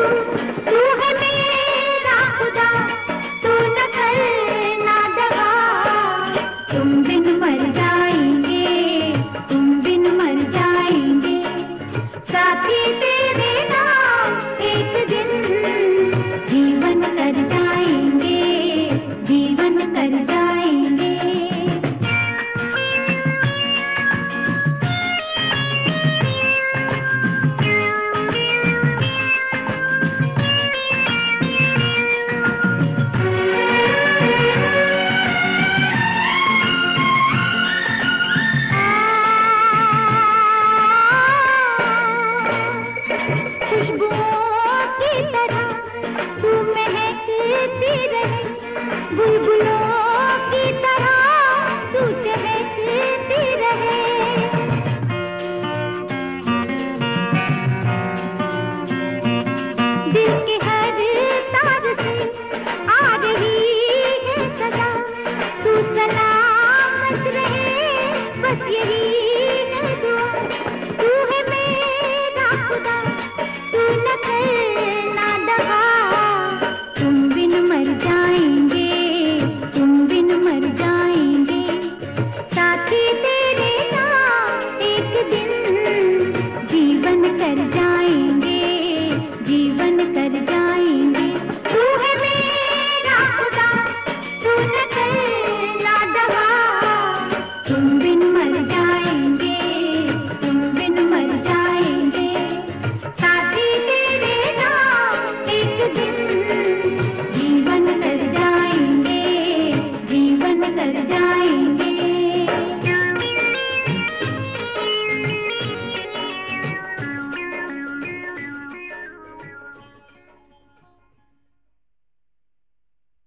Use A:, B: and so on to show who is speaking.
A: तू है मेरा खुदा, तू न करना दगा। तुम बिन मर जाएंगे, तुम बिन मर जाएंगे, साथी तेरे नाम एक दिन जीवन कर जाएंगे, जीवन कर जाएंगे। खुशबुओं की तरह तू महकती रहे, बुलबुलों की तरह तू चहकती रहे। दिल के हर तार से आ रही है सदा, तू सलामत रहे, बस यही है दुआ। तू है मेरा खुदा, तू न करना दगा। तुम बिन मर जाएंगे, तुम बिन मर जाएंगे, साथी तेरे नाम एक दिन जीवन कर जाएंगे, जीवन कर जाएंगे।